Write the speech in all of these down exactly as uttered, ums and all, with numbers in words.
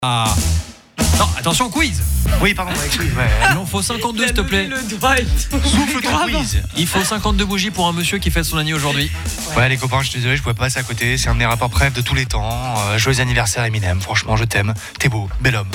Ah. Non, attention, quiz. Oui, pardon, ouais, quiz, ouais. Il en faut cinquante-deux, s'il te plaît. Le doigt et tout. Souffle ton quiz. Il faut cinquante-deux bougies pour un monsieur qui fête son année aujourd'hui. Ouais, les copains, je suis désolé, je pouvais pas passer à côté. C'est un de mes rappeurs préf de tous les temps. Euh, joyeux anniversaire, Eminem. Franchement, je t'aime. T'es beau, bel homme.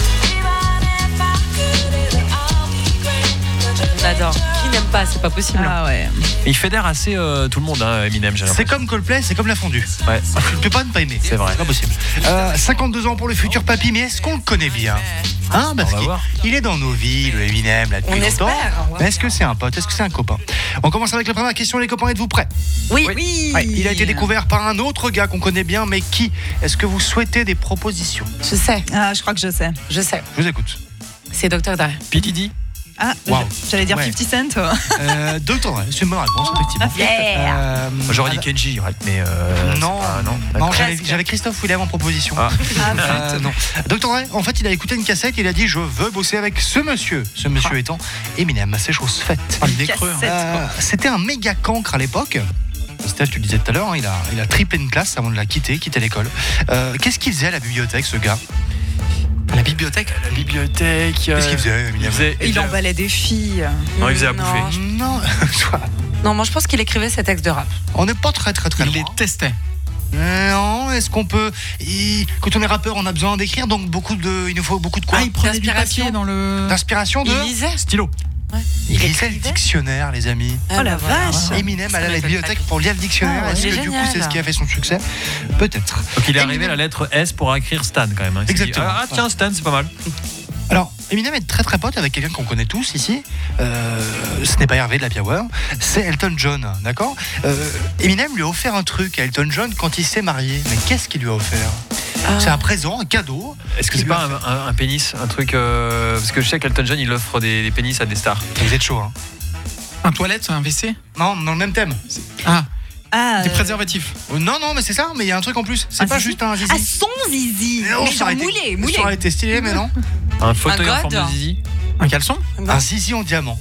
On adore. Qui n'aime pas, c'est pas possible. Ah ouais. Il fédère assez euh, tout le monde, hein, Eminem, j'ai C'est l'impression. comme Coldplay, c'est comme la fondue. Ouais. Tu ne peux pas ne pas aimer. C'est vrai. C'est pas possible. Euh, cinquante-deux ans pour le futur papy, mais est-ce qu'on le connaît bien? Hein, parce On va qu'il voir. il est dans nos vies, le Eminem, là, depuis On longtemps. espère. Mais est-ce que c'est un pote? Est-ce que c'est un copain? On commence avec la première question, les copains, êtes-vous prêts? Oui. Oui. Ouais, il a été découvert par un autre gars qu'on connaît bien, mais qui? Est-ce que vous souhaitez des propositions? Je sais, Ah, je crois que je sais. je sais. Je vous écoute. C'est docteur Dre. P. Diddy. Ah, Wow. j'allais dire Ouais. cinquante Cent. Euh, Docteur Dre, c'est une bonne réponse, effectivement. Yeah. Euh, J'aurais dit Kenji, ouais, mais euh, Non, c'est pas- non. non, D'accord. j'avais, Presque. j'avais Christophe Willem en proposition. Ah. Euh, non. docteur Dre, en fait, il a écouté une cassette, il a dit je veux bosser avec ce monsieur. Ce monsieur Ah. étant Eminem, c'est chose faite. Une cassette, Euh, c'était un méga cancre à l'époque. Steph, tu le disais tout à l'heure, hein, il, a, il a triplé une classe avant de la quitter, quitter l'école. Euh, qu'est-ce qu'il faisait à la bibliothèque, ce gars? La bibliothèque La bibliothèque. Qu'est-ce qu'il faisait, Eminem? Il faisait. Il emballait des filles. Non, il faisait à Non, bouffer. je- Non, Non, moi je pense qu'il écrivait ses textes de rap. on n'est pas très très très Il loin. les testait. Euh, Non, est-ce qu'on peut... il- Quand on est rappeur, on a besoin d'écrire, donc beaucoup de... il nous faut beaucoup de quoi? Ah, il prenait du D'inspiration. papier dans le. D'inspiration de... Il lisait. Stylo. Il Il lisait le écrivait. dictionnaire, les amis. Oh la voilà. vache. Eminem Ça allait à la m'étonne bibliothèque pour lire le dictionnaire. Ah ouais, Est-ce c'est que du coup, génial. c'est ce qui a fait son succès? Peut-être. Donc il est arrivé Eminem. à la lettre S pour écrire Stan quand même. hein. Il s'est dit, Exactement. ah tiens, Stan, c'est pas mal. Alors, Eminem est très très pote avec quelqu'un qu'on connaît tous ici. Euh, ce n'est pas Hervé de la Hour, c'est Elton John, d'accord? euh, Eminem lui a offert un truc à Elton John quand il s'est marié. Mais qu'est-ce qu'il lui a offert? Ah. C'est un présent, un cadeau. Est-ce que Il c'est lui pas a un, un- un pénis, un truc euh, parce que je sais qu'Elton John il offre des, des pénis à des stars. Vous êtes chaud, hein? Un toilette, un W C. Non, dans le même thème. Ah, Ah, des euh, préservatifs. Oh, non, non, mais c'est ça, mais il y a un truc en plus. C'est Ah, pas zizi. juste un zizi. Ah, son zizi. Mais non, Mais ça genre aurait été- moulé, moulé. Ça aurait été stylé, mais non. Un fauteuil en god. forme de zizi. Un caleçon. Un zizi en diamant.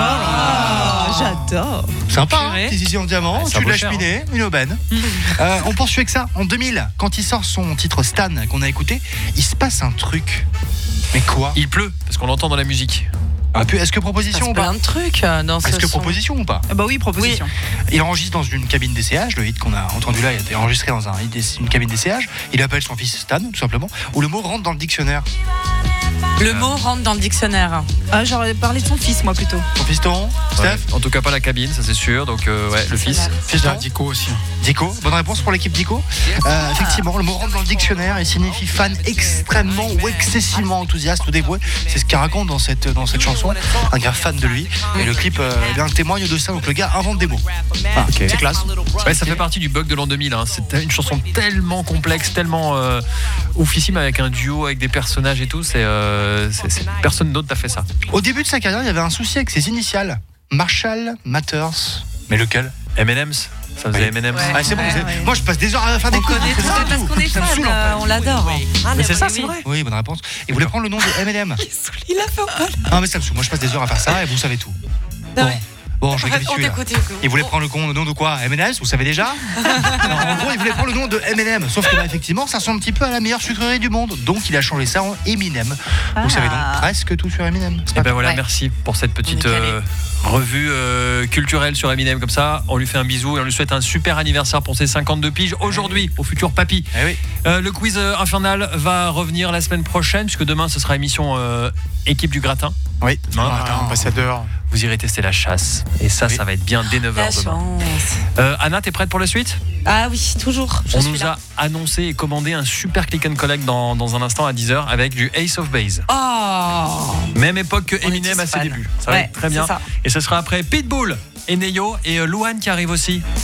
Ah, j'adore. Sympa, hein, Purée. petit zizi en diamant, Ouais, ça tu vaut l'as cher, cheminé, une aubaine. Euh, on poursuit avec ça. En deux mille, quand il sort son titre Stan qu'on a écouté, il se passe un truc. Mais quoi? Il pleut parce qu'on l'entend dans la musique. Ah, puis, Est-ce que Il se proposition passe ou pas? plein de trucs euh, dans ce Est-ce que son. proposition ou pas? Ah bah oui, proposition. Il enregistre dans une cabine d'essayage. Le hit qu'on a entendu là, il a été enregistré dans un, une cabine d'essayage. Il appelle son fils Stan, tout simplement, où le mot rentre dans le dictionnaire. Le mot rentre dans le dictionnaire. Ah, j'aurais parlé de son fils, moi, plutôt. Son fiston, Steph, Ouais. En tout cas pas la cabine, ça c'est sûr. Donc euh, ouais, le fils. fiston, Ah, Dico aussi. Dico. Bonne réponse pour l'équipe Dico. Euh, effectivement, le mot rentre dans le dictionnaire et signifie fan extrêmement ou excessivement enthousiaste ou dévoué. C'est ce qu'il raconte dans cette, dans cette chanson. Un gars fan de lui. Et le clip euh, eh bien, témoigne de ça. Donc le gars invente des mots. Ah, Ok. c'est classe. Ouais, ça fait partie du bug de l'an deux mille. Hein. C'est une chanson tellement complexe, tellement euh, oufissime avec un duo, avec des personnages et tout. C'est, euh, c'est, c'est- personne d'autre n'a fait ça. Au début de sa carrière, il y avait un souci avec ses initiales. Marshall Matters. Mais lequel? M and M's, ça faisait Oui. M and M's. Ouais. Ah, c'est bon, Ouais, vous avez- ouais. moi je passe des heures à faire des On coups. connaît C'est tout ça, ça parce tout. qu'on est Ça me fan, saoule, en fait. euh, on l'adore. Mais c'est ça, c'est vrai. Oui, bonne réponse. Il voulait prendre le nom de Eminem. Il a fait un peu. Non, mais ça me saoule. Moi je passe des heures à faire ça et vous savez tout. Bon, Ouais. bon je On récapitule. là. t'écoute, Hugo. Il voulait prendre le, con, le nom de quoi? M and M's, vous savez déjà? Non, en gros, il voulait prendre le nom de Eminem. Sauf que là, effectivement, ça ressemble un petit peu à la meilleure sucrerie du monde. Donc, il a changé ça en Eminem. Vous Ah. savez donc presque tout sur Eminem. C'est Et pas ben voilà, Ouais. merci pour cette petite On est calé. euh, revue euh, culturelle sur Eminem comme ça. On lui fait un bisou et on lui souhaite un super anniversaire pour ses cinquante-deux piges aujourd'hui au futur papy. Eh oui. Euh, le quiz euh, infernal va revenir la semaine prochaine puisque demain ce sera émission euh, équipe du gratin. Oui. Hein, Ah, ambassadeur. vous irez tester la chasse et ça, Oui. ça va être bien dès neuf heures La demain. chance. Euh, Anna, t'es prête pour la suite? Ah oui, toujours. Je On suis nous là. a annoncé et commandé un super click and collect dans, dans un instant à dix heures avec du Ace of Base. Oh. Même époque que On est Eminem tous à ses fans. débuts. Ça va Ouais, être très c'est bien. ça. Et ce sera après Pitbull et Neyo et euh, Louane qui arrive aussi.